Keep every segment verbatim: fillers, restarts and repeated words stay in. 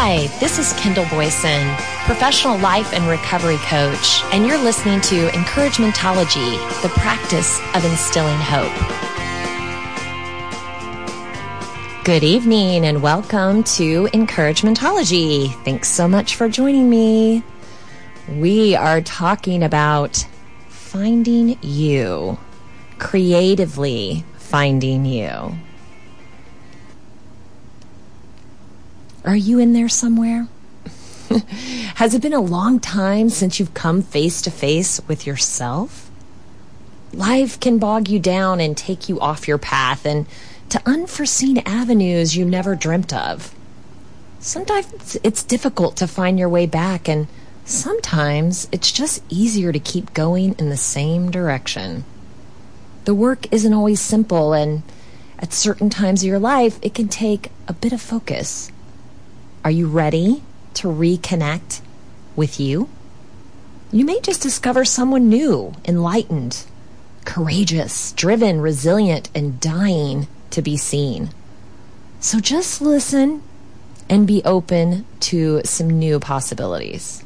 Hi, this is Kendall Boyson, professional life and recovery coach, and you're listening to Encouragementology, the practice of instilling hope. Good evening and welcome to Encouragementology. Thanks so much for joining me. We are talking about finding you, creatively finding you. Are you in there somewhere? Has it been a long time since you've come face to face with yourself? Life can bog you down and take you off your path and to unforeseen avenues you never dreamt of. Sometimes it's difficult to find your way back, and sometimes it's just easier to keep going in the same direction. The work isn't always simple, and at certain times of your life, it can take a bit of focus. Are you ready to reconnect with you? You may just discover someone new, enlightened, courageous, driven, resilient, and dying to be seen. So just listen and be open to some new possibilities.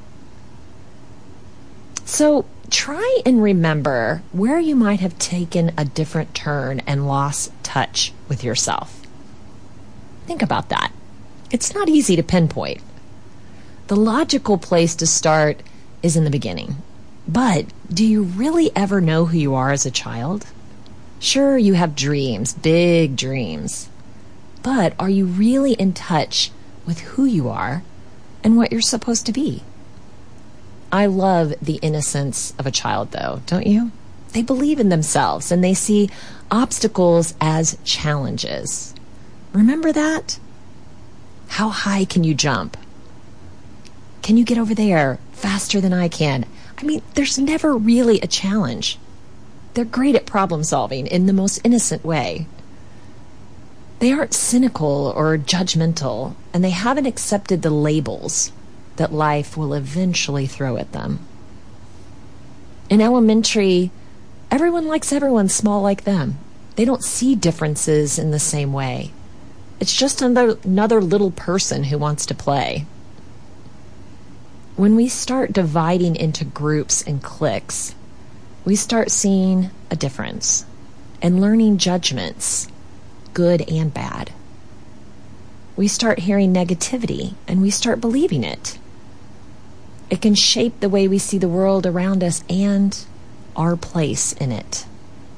So try and remember where you might have taken a different turn and lost touch with yourself. Think about that. It's not easy to pinpoint. The logical place to start is in the beginning. But do you really ever know who you are as a child? Sure, you have dreams, big dreams. But are you really in touch with who you are and what you're supposed to be? I love the innocence of a child, though, don't you? They believe in themselves and they see obstacles as challenges. Remember that? How high can you jump? Can you get over there faster than I can? I mean, there's never really a challenge. They're great at problem solving in the most innocent way. They aren't cynical or judgmental, and they haven't accepted the labels that life will eventually throw at them. In elementary, everyone likes everyone small like them. They don't see differences in the same way. It's just another, another little person who wants to play. When we start dividing into groups and cliques, we start seeing a difference and learning judgments, good and bad. We start hearing negativity and we start believing it. It can shape the way we see the world around us and our place in it.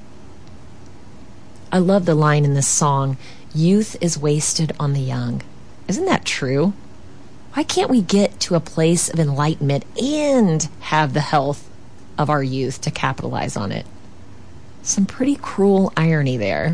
I love the line in this song, "Youth is wasted on the young." Isn't that true? Why can't we get to a place of enlightenment and have the health of our youth to capitalize on it? Some pretty cruel irony there.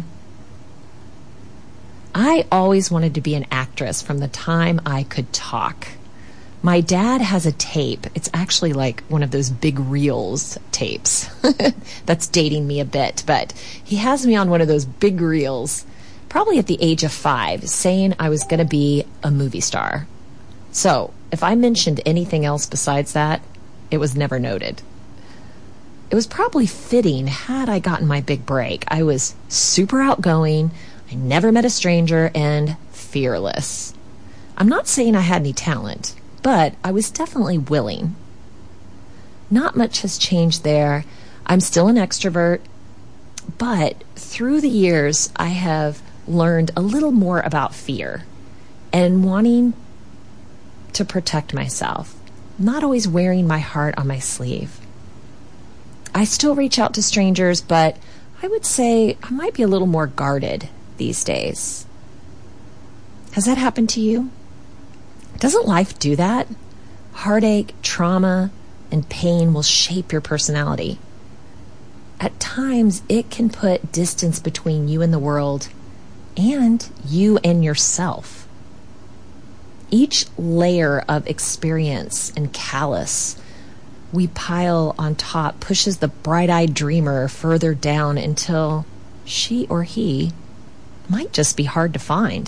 I always wanted to be an actress from the time I could talk. My dad has a tape. It's actually like one of those big reels tapes. That's dating me a bit, but he has me on one of those big reels, probably at the age of five, saying I was going to be a movie star. So if I mentioned anything else besides that, it was never noted. It was probably fitting had I gotten my big break. I was super outgoing, I never met a stranger, and fearless. I'm not saying I had any talent, but I was definitely willing. Not much has changed there. I'm still an extrovert, but through the years, I have learned a little more about fear and wanting to protect myself, not always wearing my heart on my sleeve. I still reach out to strangers, but I would say I might be a little more guarded these days. Has that happened to you? Doesn't life do that? Heartache, trauma, and pain will shape your personality. At times, it can put distance between you and the world and you and yourself. Each layer of experience and callous we pile on top pushes the bright-eyed dreamer further down until she or he might just be hard to find.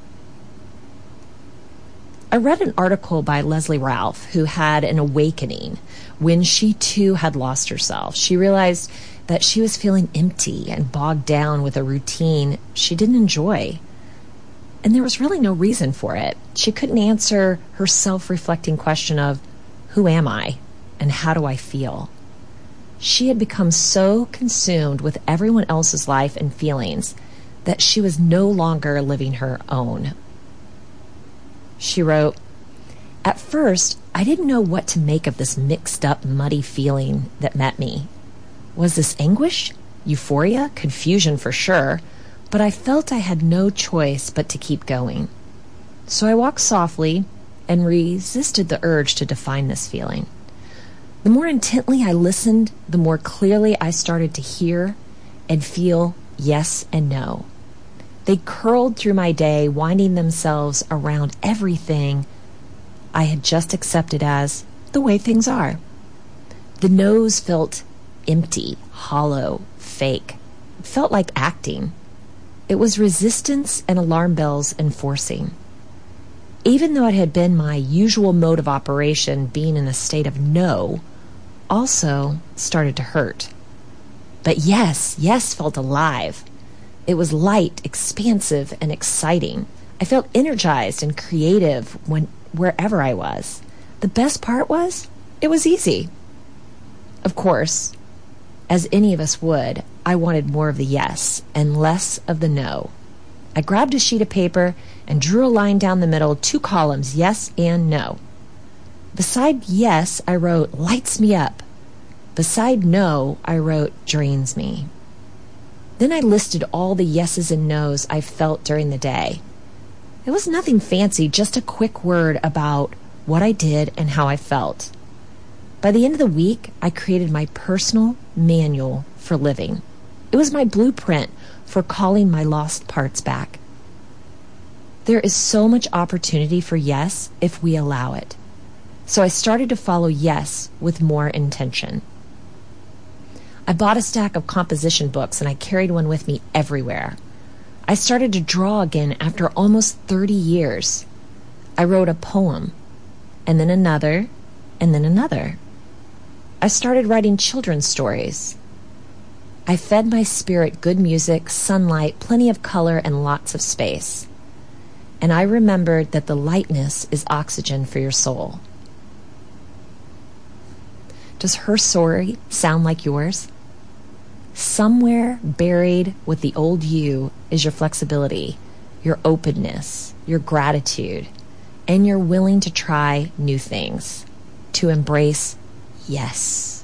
I read an article by Leslie Ralph, who had an awakening when she too had lost herself. She realized that she was feeling empty and bogged down with a routine she didn't enjoy. And there was really no reason for it. She couldn't answer her self-reflecting question of, who am I and how do I feel? She had become so consumed with everyone else's life and feelings that she was no longer living her own. She wrote, "At first, I didn't know what to make of this mixed up, muddy feeling that met me. Was this anguish, euphoria, confusion for sure, but I felt I had no choice but to keep going. So I walked softly and resisted the urge to define this feeling. The more intently I listened, the more clearly I started to hear and feel yes and no. They curled through my day, winding themselves around everything I had just accepted as the way things are. The no's felt empty, hollow, fake. It felt like acting. It was resistance and alarm bells enforcing. Even though it had been my usual mode of operation, being in a state of no also started to hurt. But yes, yes felt alive. It was light, expansive, and exciting. I felt energized and creative when wherever I was. The best part was, it was easy. Of course, as any of us would, I wanted more of the yes and less of the no. I grabbed a sheet of paper and drew a line down the middle, two columns, yes and no. Beside yes, I wrote, lights me up. Beside no, I wrote, drains me. Then I listed all the yeses and nos I felt during the day. It was nothing fancy, just a quick word about what I did and how I felt. By the end of the week, I created my personal manual for living. It was my blueprint for calling my lost parts back. There is so much opportunity for yes if we allow it. So I started to follow yes with more intention. I bought a stack of composition books and I carried one with me everywhere. I started to draw again after almost thirty years. I wrote a poem, and then another, and then another. I started writing children's stories. I fed my spirit good music, sunlight, plenty of color, and lots of space. And I remembered that the lightness is oxygen for your soul. Does her story sound like yours? Somewhere buried with the old you is your flexibility, your openness, your gratitude, and you're willing to try new things, to embrace yes.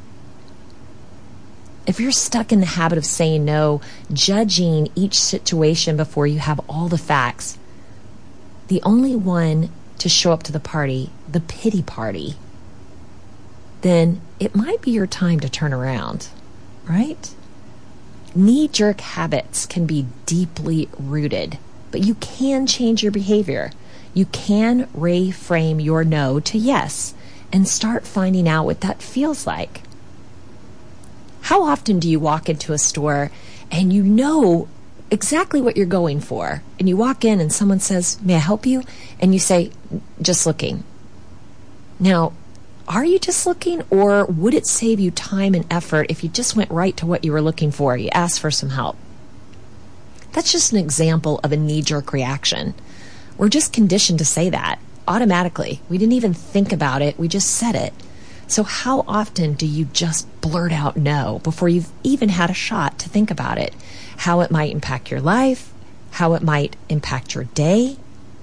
If you're stuck in the habit of saying no, judging each situation before you have all the facts, the only one to show up to the party, the pity party, then it might be your time to turn around, right? Knee-jerk habits can be deeply rooted, but you can change your behavior. You can reframe your no to yes and start finding out what that feels like. How often do you walk into a store and you know exactly what you're going for, and you walk in and someone says, "May I help you?" and you say, "Just looking." Now, are you just looking, or would it save you time and effort if you just went right to what you were looking for? You asked for some help. That's just an example of a knee-jerk reaction. We're just conditioned to say that automatically. We didn't even think about it. We just said it. So how often do you just blurt out no before you've even had a shot to think about it? How it might impact your life, how it might impact your day.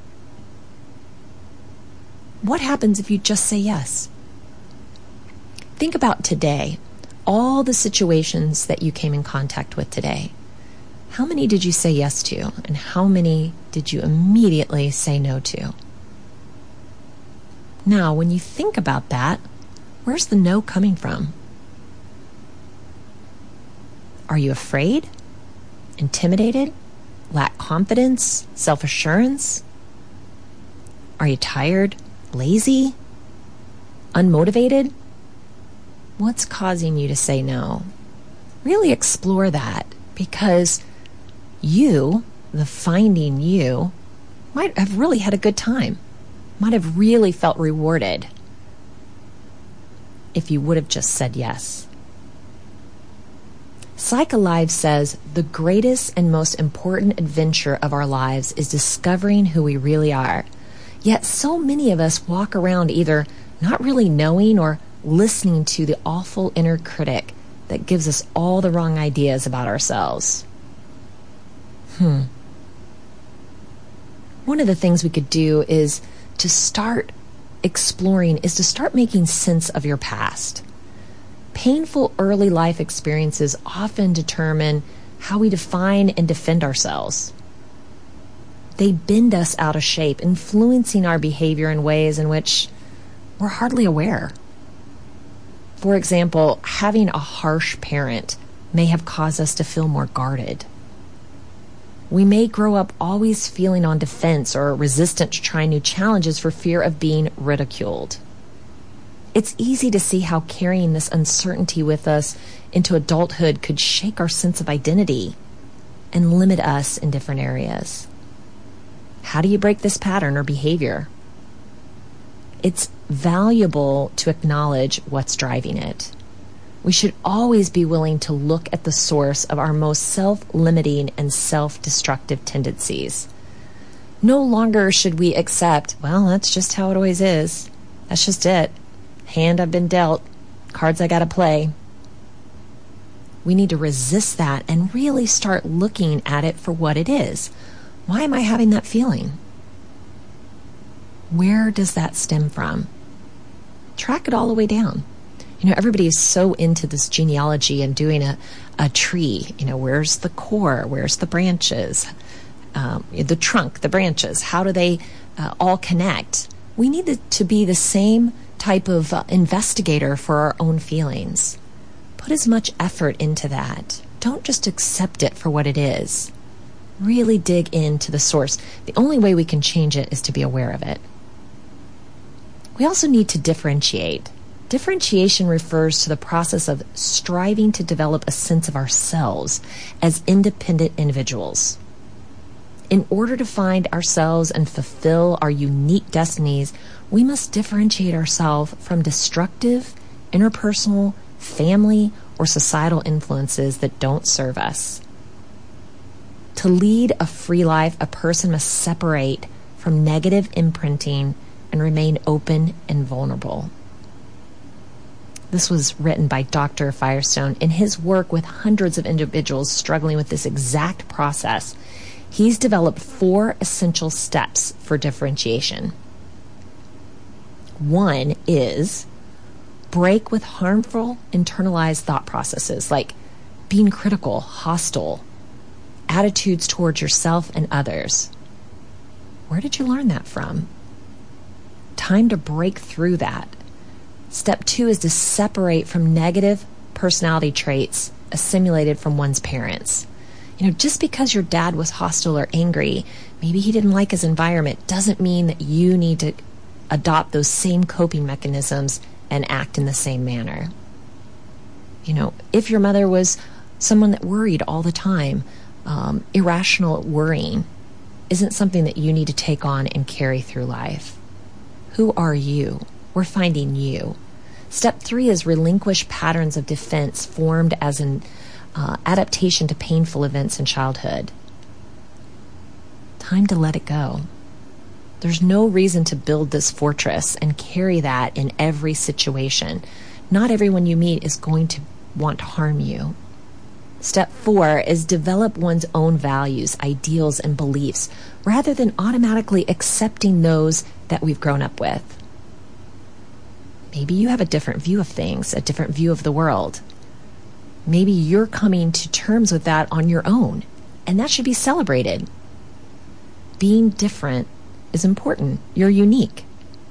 What happens if you just say yes? Think about today, all the situations that you came in contact with today. How many did you say yes to, and how many did you immediately say no to? Now, when you think about that, where's the no coming from? Are you afraid? Intimidated? Lack confidence? Self-assurance? Are you tired? Lazy? Unmotivated? What's causing you to say no? Really explore that, because you, the finding you, might have really had a good time, might have really felt rewarded if you would have just said yes. PsychAlive says the greatest and most important adventure of our lives is discovering who we really are. Yet so many of us walk around either not really knowing or listening to the awful inner critic that gives us all the wrong ideas about ourselves. Hmm. One of the things we could do is to start exploring, is to start making sense of your past. Painful early life experiences often determine how we define and defend ourselves. They bend us out of shape, influencing our behavior in ways in which we're hardly aware. For example, having a harsh parent may have caused us to feel more guarded. We may grow up always feeling on defense or resistant to trying new challenges for fear of being ridiculed. It's easy to see how carrying this uncertainty with us into adulthood could shake our sense of identity and limit us in different areas. How do you break this pattern or behavior? It's valuable to acknowledge what's driving it. We should always be willing to look at the source of our most self-limiting and self-destructive tendencies. No longer should we accept, well, that's just how it always is. That's just it. Hand I've been dealt, cards I gotta play. We need to resist that and really start looking at it for what it is. Why am I having that feeling? Where does that stem from? Track it all the way down. You know, everybody is so into this genealogy and doing a, a tree. You know, where's the core? Where's the branches? Um, the trunk, the branches. How do they uh, all connect? We need to, to be the same type of uh, investigator for our own feelings. Put as much effort into that. Don't just accept it for what it is. Really dig into the source. The only way we can change it is to be aware of it. We also need to differentiate. Differentiation refers to the process of striving to develop a sense of ourselves as independent individuals. In order to find ourselves and fulfill our unique destinies, we must differentiate ourselves from destructive, interpersonal, family, or societal influences that don't serve us. To lead a free life, a person must separate from negative imprinting and remain open and vulnerable. This was written by Doctor Firestone. In his work with hundreds of individuals struggling with this exact process, he's developed four essential steps for differentiation. One is break with harmful internalized thought processes like being critical, hostile, attitudes towards yourself and others. Where did you learn that from? Time to break through that. Step two is to separate from negative personality traits assimilated from one's parents. You know, just because your dad was hostile or angry, maybe he didn't like his environment, doesn't mean that you need to adopt those same coping mechanisms and act in the same manner. You know, if your mother was someone that worried all the time, um, irrational worrying isn't something that you need to take on and carry through life. Who are you? We're finding you. Step three is relinquish patterns of defense formed as an uh, adaptation to painful events in childhood. Time to let it go. There's no reason to build this fortress and carry that in every situation. Not everyone you meet is going to want to harm you. Step four is develop one's own values, ideals, and beliefs rather than automatically accepting those that we've grown up with. Maybe you have a different view of things, a different view of the world. Maybe you're coming to terms with that on your own, and that should be celebrated. Being different is important. You're unique.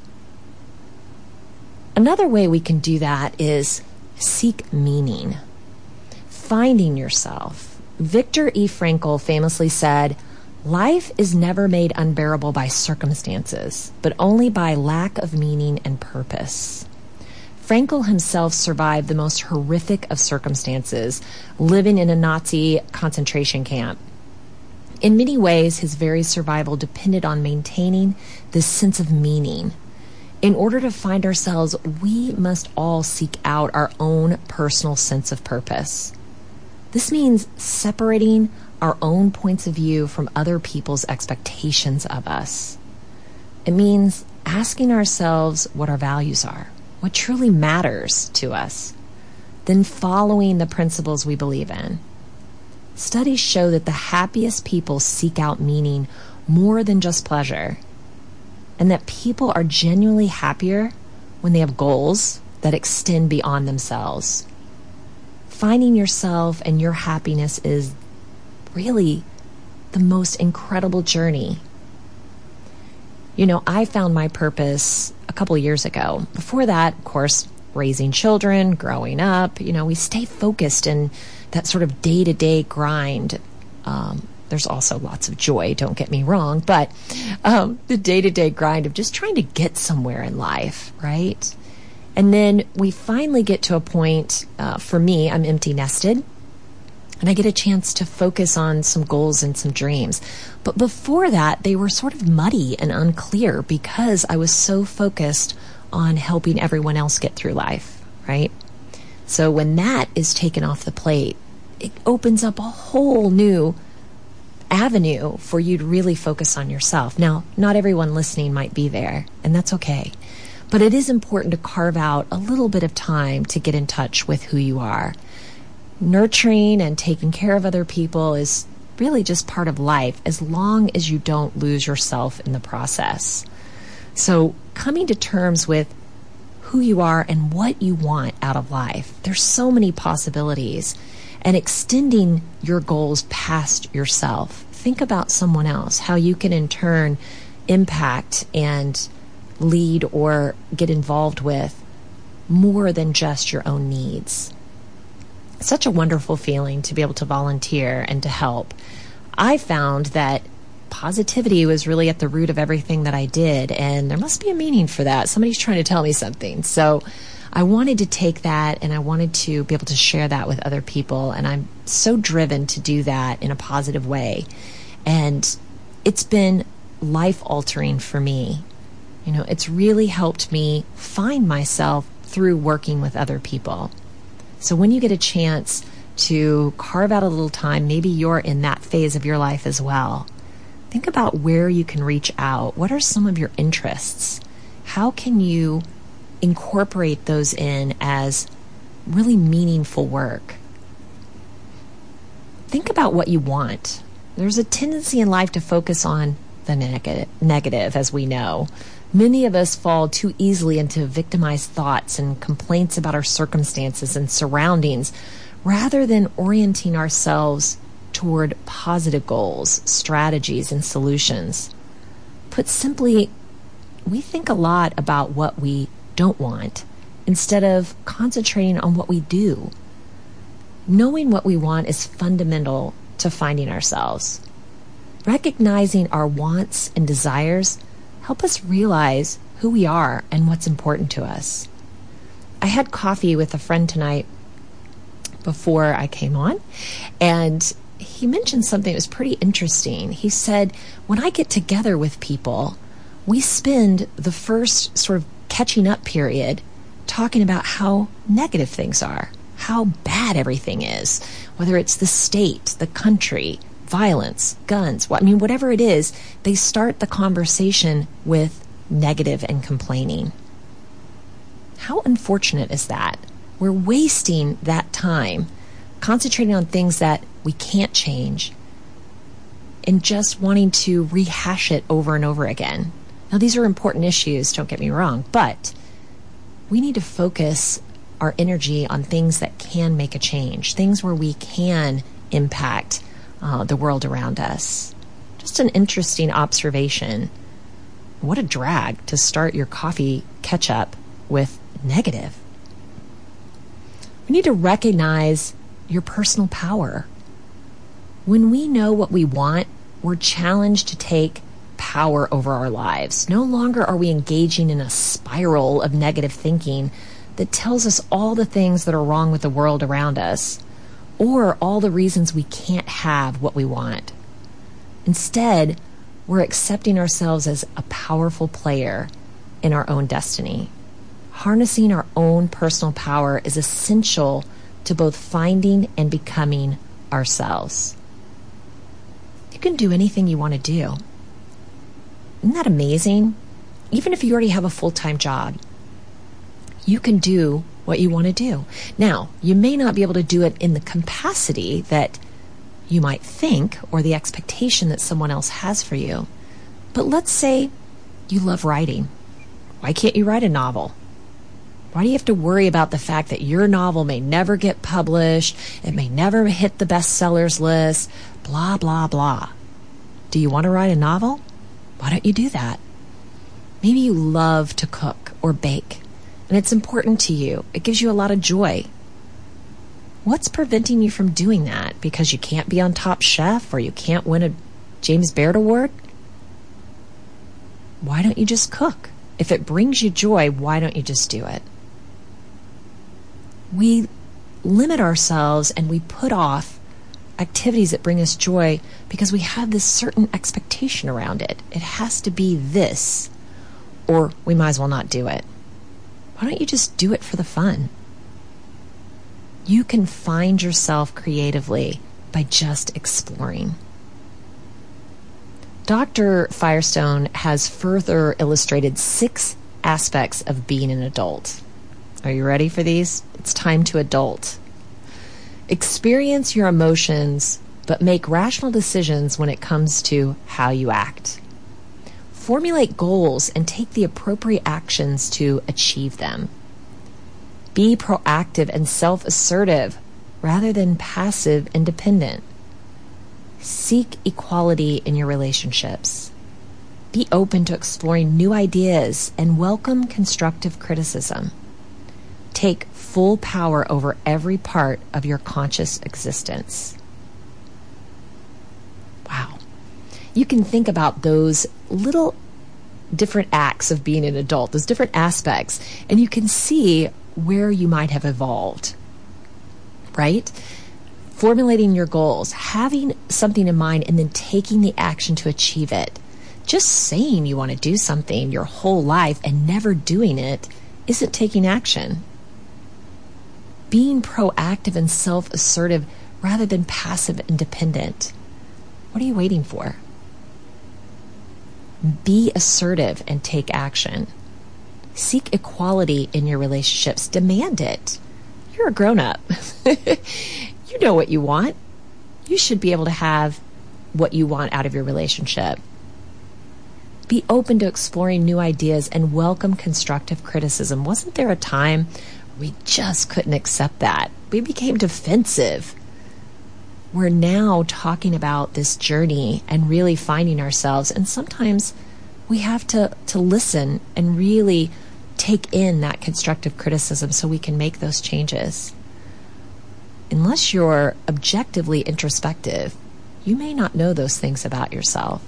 Another way we can do that is seek meaning. Finding yourself. Viktor E. Frankl famously said, "Life is never made unbearable by circumstances, but only by lack of meaning and purpose." Frankl himself survived the most horrific of circumstances, living in a Nazi concentration camp. In many ways, his very survival depended on maintaining this sense of meaning. In order to find ourselves, we must all seek out our own personal sense of purpose. This means separating our own points of view from other people's expectations of us. It means asking ourselves what our values are, what truly matters to us, then following the principles we believe in. Studies show that the happiest people seek out meaning more than just pleasure, and that people are genuinely happier when they have goals that extend beyond themselves. Finding yourself and your happiness is really the most incredible journey. You know, I found my purpose a couple of years ago. Before that, of course, raising children, growing up, you know, we stay focused in that sort of day-to-day grind. Um, there's also lots of joy, don't get me wrong, but um, the day-to-day grind of just trying to get somewhere in life, right? And then we finally get to a point, uh, for me, I'm empty nested, and I get a chance to focus on some goals and some dreams. But before that, they were sort of muddy and unclear because I was so focused on helping everyone else get through life, right? So when that is taken off the plate, it opens up a whole new avenue for you to really focus on yourself. Now, not everyone listening might be there, and that's okay. But it is important to carve out a little bit of time to get in touch with who you are. Nurturing and taking care of other people is really just part of life, as long as you don't lose yourself in the process. So coming to terms with who you are and what you want out of life. There's so many possibilities, and extending your goals past yourself. Think about someone else, how you can in turn impact and lead or get involved with more than just your own needs. Such a wonderful feeling to be able to volunteer and to help. I found that positivity was really at the root of everything that I did, and there must be a meaning for that. Somebody's trying to tell me something. So I wanted to take that and I wanted to be able to share that with other people, and I'm so driven to do that in a positive way. And it's been life-altering for me. You know, it's really helped me find myself through working with other people. So when you get a chance to carve out a little time, maybe you're in that phase of your life as well, think about where you can reach out. What are some of your interests? How can you incorporate those in as really meaningful work? Think about what you want. There's a tendency in life to focus on the neg- negative, as we know. Many of us fall too easily into victimized thoughts and complaints about our circumstances and surroundings, rather than orienting ourselves toward positive goals, strategies, and solutions. Put simply, we think a lot about what we don't want instead of concentrating on what we do. Knowing what we want is fundamental to finding ourselves. Recognizing our wants and desires help us realize who we are and what's important to us. I had coffee with a friend tonight before I came on, and he mentioned something that was pretty interesting. He said, when I get together with people, we spend the first sort of catching up period talking about how negative things are, how bad everything is, whether it's the state, the country, violence, guns, what, I mean, whatever it is, they start the conversation with negative and complaining. How unfortunate is that? We're wasting that time concentrating on things that we can't change and just wanting to rehash it over and over again. Now, these are important issues, don't get me wrong, but we need to focus our energy on things that can make a change, things where we can impact uh, the world around us. Just an interesting observation. What a drag to start your coffee catch-up with negative. We need to recognize your personal power. When we know what we want, we're challenged to take power over our lives. No longer are we engaging in a spiral of negative thinking that tells us all the things that are wrong with the world around us, or all the reasons we can't have what we want. Instead, we're accepting ourselves as a powerful player in our own destiny. Harnessing our own personal power is essential to both finding and becoming ourselves. You can do anything you want to do. Isn't that amazing? Even if you already have a full-time job, you can do what you want to do. Now, you may not be able to do it in the capacity that you might think or the expectation that someone else has for you. But let's say you love writing. Why can't you write a novel? Why do you have to worry about the fact that your novel may never get published, it may never hit the bestsellers list, blah, blah, blah? Do you want to write a novel? Why don't you do that? Maybe you love to cook or bake, and it's important to you. It gives you a lot of joy. What's preventing you from doing that? Because you can't be on Top Chef or you can't win a James Beard Award? Why don't you just cook? If it brings you joy, why don't you just do it? We limit ourselves and we put off activities that bring us joy because we have this certain expectation around it. It has to be this, or we might as well not do it. Why don't you just do it for the fun? You can find yourself creatively by just exploring. Doctor Firestone has further illustrated six aspects of being an adult. Are you ready for these? It's time to adult. Experience your emotions, but make rational decisions when it comes to how you act. Formulate goals and take the appropriate actions to achieve them. Be proactive and self-assertive rather than passive and dependent. Seek equality in your relationships. Be open to exploring new ideas and welcome constructive criticism. Take full power over every part of your conscious existence. Wow. You can think about those little different acts of being an adult, those different aspects, and you can see where you might have evolved, right? Formulating your goals, having something in mind, and then taking the action to achieve it. Just saying you want to do something your whole life and never doing it isn't taking action. Being proactive and self-assertive rather than passive and dependent. What are you waiting for? Be assertive and take action. Seek equality in your relationships. Demand it. You're a grown-up. You know what you want. You should be able to have what you want out of your relationship. Be open to exploring new ideas and welcome constructive criticism. Wasn't there a time we just couldn't accept that? We became defensive. We're now talking about this journey and really finding ourselves, and sometimes we have to, to listen and really take in that constructive criticism so we can make those changes. Unless you're objectively introspective, you may not know those things about yourself.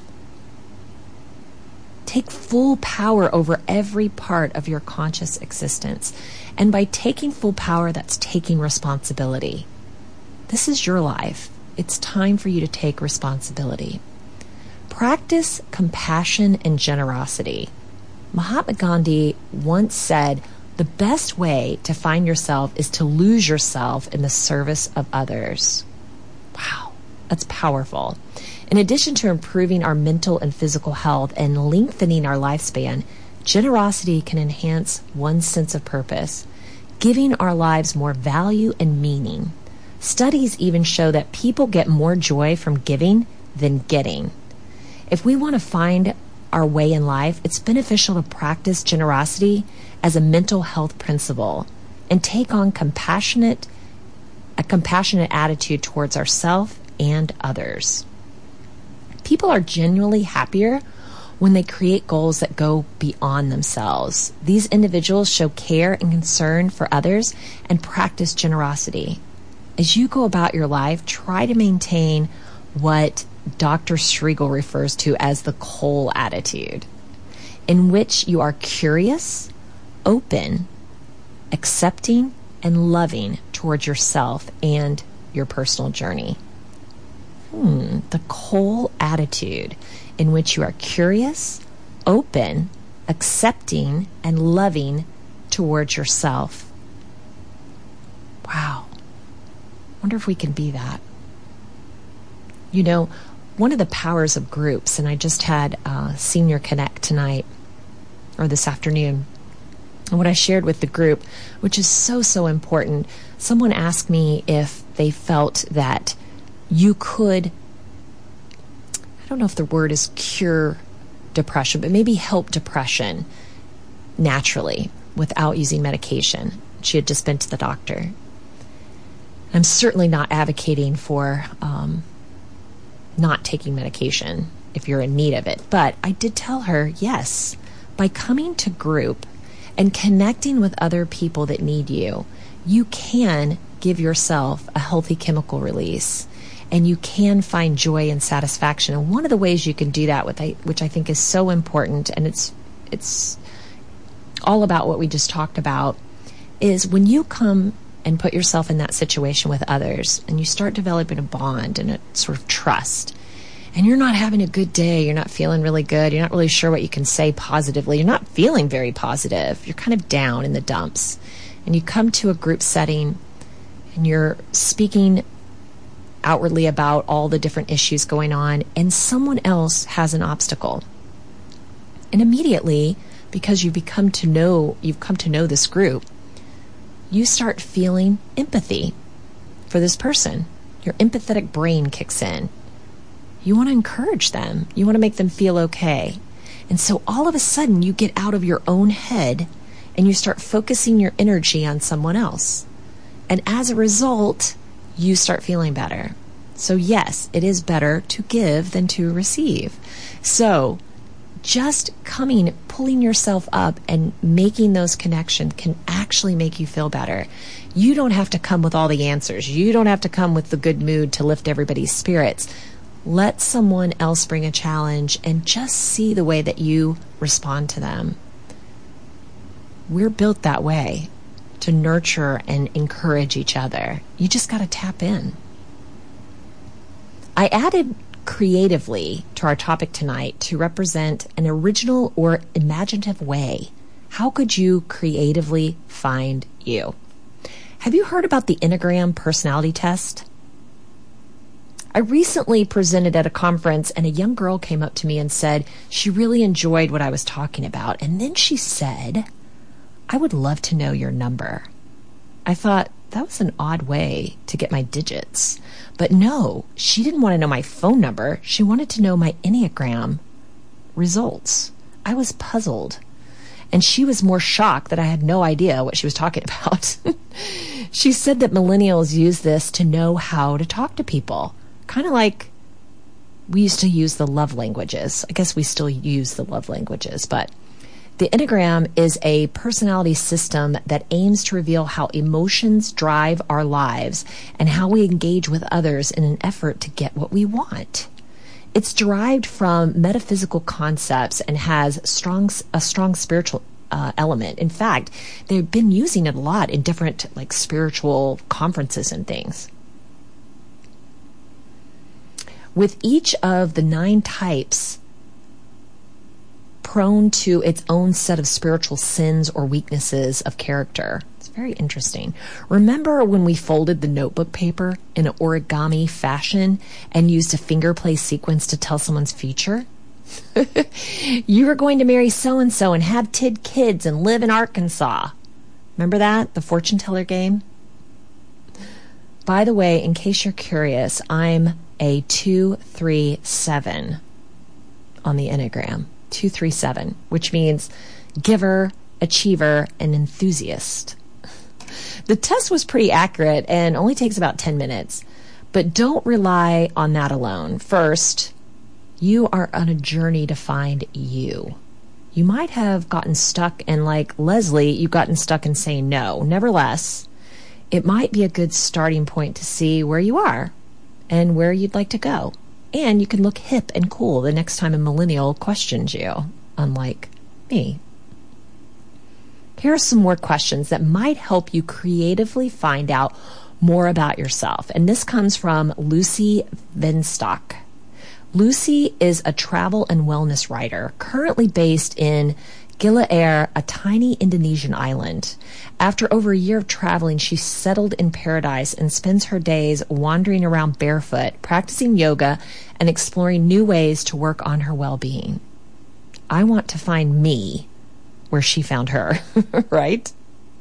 Take full power over every part of your conscious existence. And by taking full power, that's taking responsibility. This is your life. It's time for you to take responsibility. Practice compassion and generosity. Mahatma Gandhi once said, the best way to find yourself is to lose yourself in the service of others. Wow, that's powerful. In addition to improving our mental and physical health and lengthening our lifespan, generosity can enhance one's sense of purpose, giving our lives more value and meaning. Studies even show that people get more joy from giving than getting. If we want to find our way in life, it's beneficial to practice generosity as a mental health principle and take on compassionate, a compassionate attitude towards ourselves and others. People are genuinely happier when they create goals that go beyond themselves. These individuals show care and concern for others and practice generosity. As you go about your life, try to maintain what Doctor Striegel refers to as the Cole attitude, in which you are curious, open, accepting, and loving towards yourself and your personal journey. Hmm, the Cole attitude, in which you are curious, open, accepting, and loving towards yourself. Wow. Wonder if we can be that. You know, one of the powers of groups, and I just had uh, Senior Connect tonight or this afternoon, and what I shared with the group, which is so, so important, someone asked me if they felt that you could, I don't know if the word is cure depression, but maybe help depression naturally without using medication. She had just been to the doctor. I'm certainly not advocating for um, not taking medication if you're in need of it. But I did tell her, yes, by coming to group and connecting with other people that need you, you can give yourself a healthy chemical release, and you can find joy and satisfaction. And one of the ways you can do that, with I, which I think is so important, and it's it's all about what we just talked about, is when you come and put yourself in that situation with others, and you start developing a bond and a sort of trust, and you're not having a good day, you're not feeling really good, you're not really sure what you can say positively, you're not feeling very positive, you're kind of down in the dumps, and you come to a group setting and you're speaking outwardly about all the different issues going on, and someone else has an obstacle. And immediately, because you become to know, you've come to know this group, you start feeling empathy for this person. Your empathetic brain kicks in. You want to encourage them. You want to make them feel okay. And so all of a sudden you get out of your own head and you start focusing your energy on someone else. And as a result, you start feeling better. So yes, it is better to give than to receive. So just coming, pulling yourself up and making those connections can actually make you feel better. You don't have to come with all the answers. You don't have to come with the good mood to lift everybody's spirits. Let someone else bring a challenge and just see the way that you respond to them. We're built that way, to nurture and encourage each other. You just got to tap in. I added creatively to our topic tonight to represent an original or imaginative way. How could you creatively find you? Have you heard about the Enneagram personality test? I recently presented at a conference, and a young girl came up to me and said she really enjoyed what I was talking about. And then she said, "I would love to know your number." I thought, that was an odd way to get my digits. But no, she didn't want to know my phone number. She wanted to know my Enneagram results. I was puzzled. And she was more shocked that I had no idea what she was talking about. She said that millennials use this to know how to talk to people. Kind of like we used to use the love languages. I guess we still use the love languages, but the Enneagram is a personality system that aims to reveal how emotions drive our lives and how we engage with others in an effort to get what we want. It's derived from metaphysical concepts and has strong, a strong spiritual uh, element. In fact, they've been using it a lot in different like spiritual conferences and things. With each of the nine types prone to its own set of spiritual sins or weaknesses of character. It's very interesting. Remember when we folded the notebook paper in an origami fashion and used a finger play sequence to tell someone's future? You were going to marry so-and-so and have tid kids and live in Arkansas. Remember that? The fortune teller game? By the way, in case you're curious, I'm a two three seven on the Enneagram. two three seven, which means giver, achiever, and enthusiast. The test was pretty accurate and only takes about ten minutes, but don't rely on that alone. First, you are on a journey to find you. You might have gotten stuck, and like Leslie, you've gotten stuck in saying no. Nevertheless, it might be a good starting point to see where you are and where you'd like to go. And you can look hip and cool the next time a millennial questions you, unlike me. Here are some more questions that might help you creatively find out more about yourself. And this comes from Lucy Venstock. Lucy is a travel and wellness writer currently based in Gila Air, a tiny Indonesian island. After over a year of traveling, she settled in paradise and spends her days wandering around barefoot, practicing yoga, and exploring new ways to work on her well-being. I want to find me where she found her, right?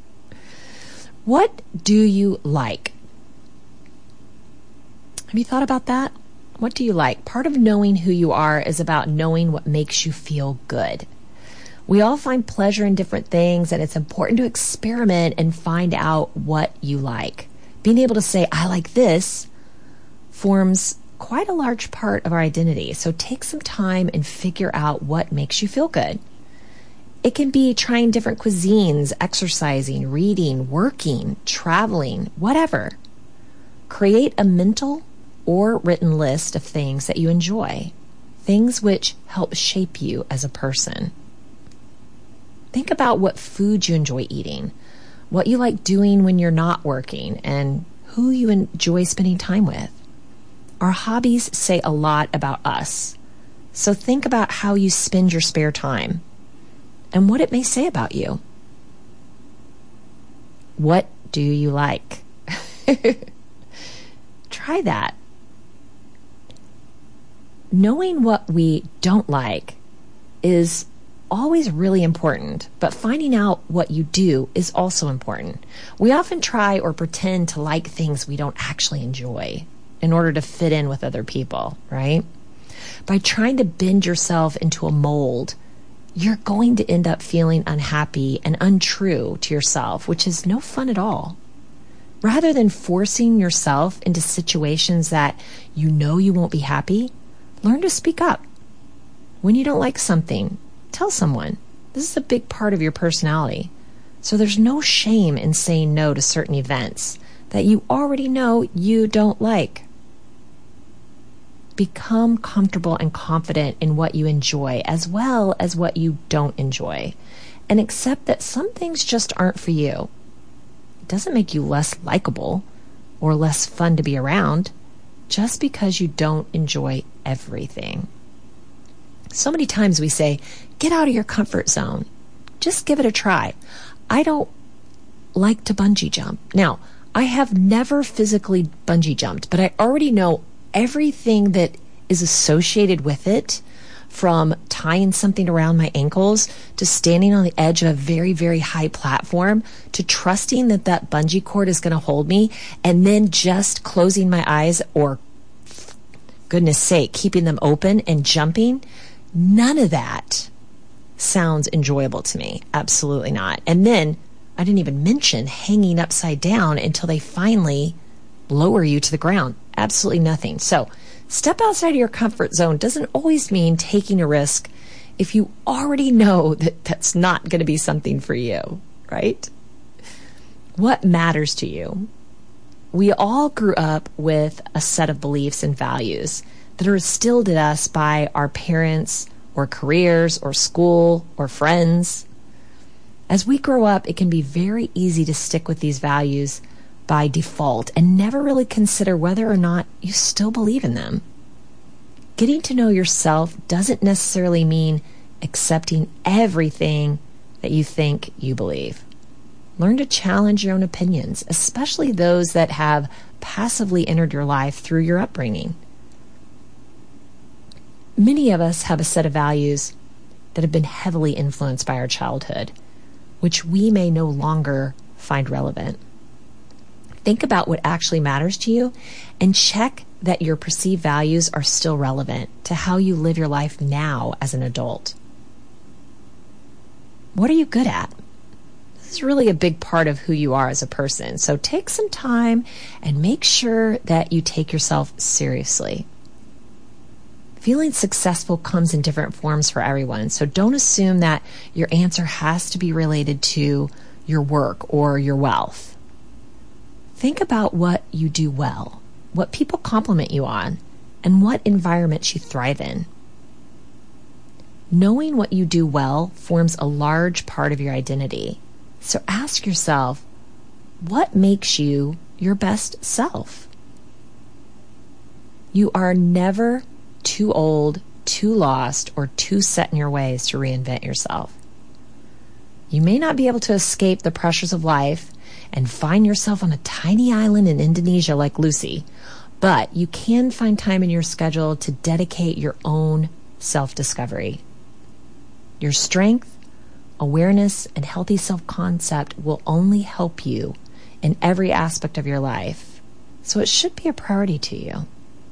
What do you like? Have you thought about that? What do you like? Part of knowing who you are is about knowing what makes you feel good. We all find pleasure in different things, and it's important to experiment and find out what you like. Being able to say, I like this, forms quite a large part of our identity. So take some time and figure out what makes you feel good. It can be trying different cuisines, exercising, reading, working, traveling, whatever. Create a mental or written list of things that you enjoy, things which help shape you as a person. Think about what food you enjoy eating, what you like doing when you're not working, and who you enjoy spending time with. Our hobbies say a lot about us, so think about how you spend your spare time and what it may say about you. What do you like? Try that. Knowing what we don't like is always really important, but finding out what you do is also important. We often try or pretend to like things we don't actually enjoy in order to fit in with other people, right? By trying to bend yourself into a mold, you're going to end up feeling unhappy and untrue to yourself, which is no fun at all. Rather than forcing yourself into situations that you know you won't be happy, learn to speak up. When you don't like something, tell someone. This is a big part of your personality. So there's no shame in saying no to certain events that you already know you don't like. Become comfortable and confident in what you enjoy as well as what you don't enjoy, and accept that some things just aren't for you. It doesn't make you less likable or less fun to be around just because you don't enjoy everything. So many times we say, get out of your comfort zone. Just give it a try. I don't like to bungee jump. Now, I have never physically bungee jumped, but I already know everything that is associated with it, from tying something around my ankles to standing on the edge of a very, very high platform to trusting that that bungee cord is going to hold me, and then just closing my eyes or, goodness sake, keeping them open and jumping. None of that sounds enjoyable to me. Absolutely not. And then I didn't even mention hanging upside down until they finally lower you to the ground. Absolutely nothing. So step outside of your comfort zone doesn't always mean taking a risk if you already know that that's not going to be something for you, right? What matters to you? We all grew up with a set of beliefs and values that are instilled in us by our parents or careers or school or friends. As we grow up, it can be very easy to stick with these values by default and never really consider whether or not you still believe in them. Getting to know yourself doesn't necessarily mean accepting everything that you think you believe. Learn to challenge your own opinions, especially those that have passively entered your life through your upbringing. Many of us have a set of values that have been heavily influenced by our childhood, which we may no longer find relevant. Think about what actually matters to you and check that your perceived values are still relevant to how you live your life now as an adult. What are you good at? This is really a big part of who you are as a person. So take some time and make sure that you take yourself seriously. Feeling successful comes in different forms for everyone. So don't assume that your answer has to be related to your work or your wealth. Think about what you do well, what people compliment you on, and what environments you thrive in. Knowing what you do well forms a large part of your identity. So ask yourself, what makes you your best self? You are never too old, too lost, or too set in your ways to reinvent yourself. You may not be able to escape the pressures of life and find yourself on a tiny island in Indonesia like Lucy, but you can find time in your schedule to dedicate your own self-discovery. Your strength, awareness, and healthy self-concept will only help you in every aspect of your life, so it should be a priority to you.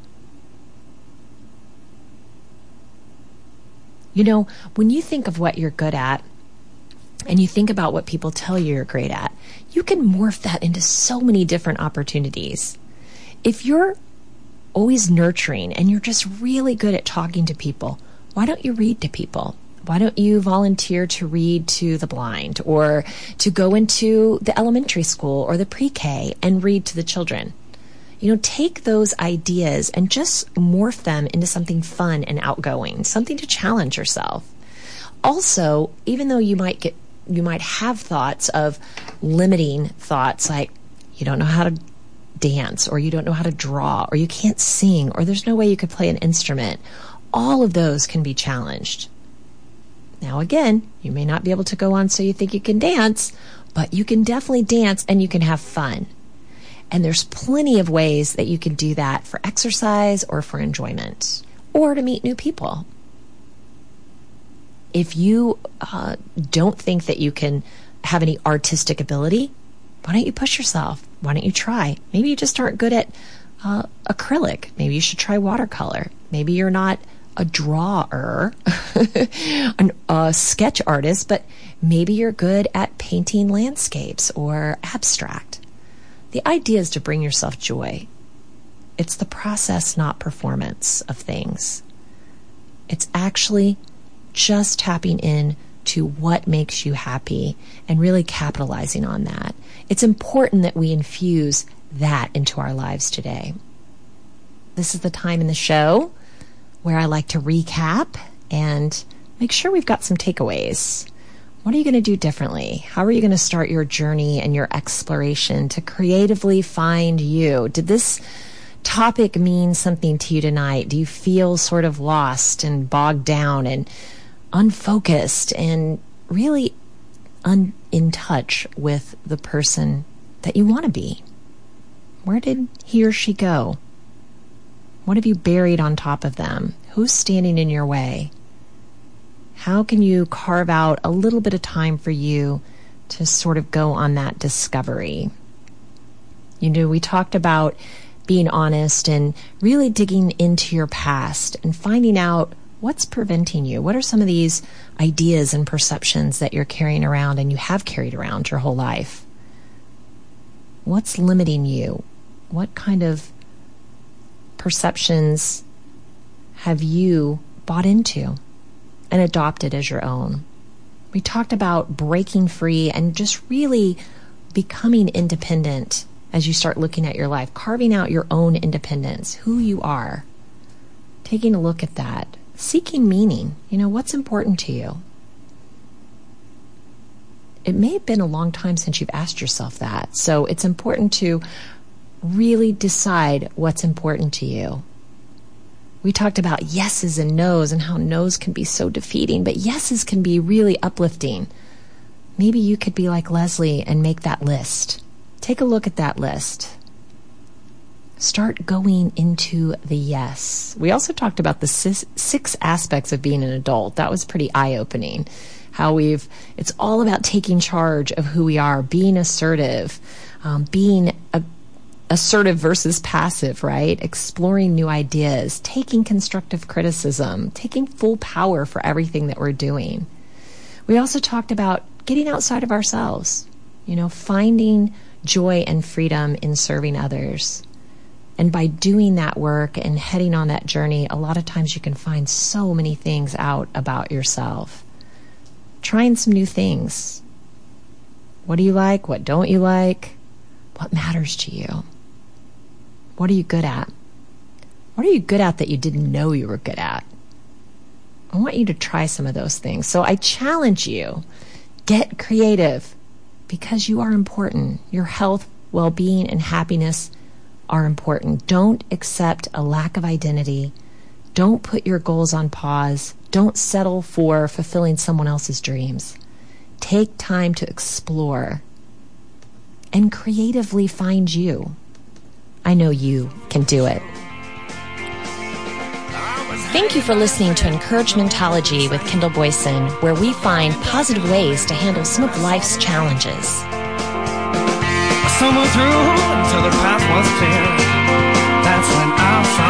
You know, when you think of what you're good at, and you think about what people tell you you're great at, you can morph that into so many different opportunities. If you're always nurturing and you're just really good at talking to people, why don't you read to people? Why don't you volunteer to read to the blind, or to go into the elementary school or the pre-K and read to the children? You know, take those ideas and just morph them into something fun and outgoing, something to challenge yourself. Also, even though you might get you might have thoughts of limiting thoughts like you don't know how to dance, or you don't know how to draw, or you can't sing, or there's no way you could play an instrument, all of those can be challenged. Now again, you may not be able to go on So You Think You Can Dance, but you can definitely dance and you can have fun. And there's plenty of ways that you can do that for exercise or for enjoyment, or to meet new people. If you uh, don't think that you can have any artistic ability, why don't you push yourself? Why don't you try? Maybe you just aren't good at uh, acrylic. Maybe you should try watercolor. Maybe you're not a drawer, an, a sketch artist, but maybe you're good at painting landscapes or abstract. The idea is to bring yourself joy. It's the process, not performance of things. It's actually just tapping in to what makes you happy and really capitalizing on that. It's important that we infuse that into our lives today. This is the time in the show where I like to recap and make sure we've got some takeaways. What are you going to do differently? How are you going to start your journey and your exploration to creatively find you? Did this topic mean something to you tonight? Do you feel sort of lost and bogged down and unfocused and really un- in touch with the person that you want to be? Where did he or she go? What have you buried on top of them? Who's standing in your way? How can you carve out a little bit of time for you to sort of go on that discovery? You know, we talked about being honest and really digging into your past and finding out what's preventing you. What are some of these ideas and perceptions that you're carrying around and you have carried around your whole life? What's limiting you? What kind of perceptions have you bought into and adopted as your own? We talked about breaking free and just really becoming independent as you start looking at your life, carving out your own independence, who you are, taking a look at that, seeking meaning. You know, what's important to you? It may have been a long time since you've asked yourself that, so it's important to really decide what's important to you. We talked about yeses and nos and how nos can be so defeating, but yeses can be really uplifting. Maybe you could be like Leslie and make that list. Take a look at that list. Start going into the yes. We also talked about the six, six aspects of being an adult. That was pretty eye-opening. How we've, it's all about taking charge of who we are, being assertive, um, being a assertive versus passive, right? Exploring new ideas, taking constructive criticism, taking full power for everything that we're doing. We also talked about getting outside of ourselves, you know, finding joy and freedom in serving others. And by doing that work and heading on that journey, a lot of times you can find so many things out about yourself. Trying some new things. What do you like? What don't you like? What matters to you? What are you good at? What are you good at that you didn't know you were good at? I want you to try some of those things. So I challenge you, get creative, because you are important. Your health, well-being, and happiness are important. Don't accept a lack of identity. Don't put your goals on pause. Don't settle for fulfilling someone else's dreams. Take time to explore and creatively find you. I know you can do it. Thank you for listening to Encouragementology with Kendall Boyson, where we find positive ways to handle some of life's challenges. Someone through until the path was clear. That's when I found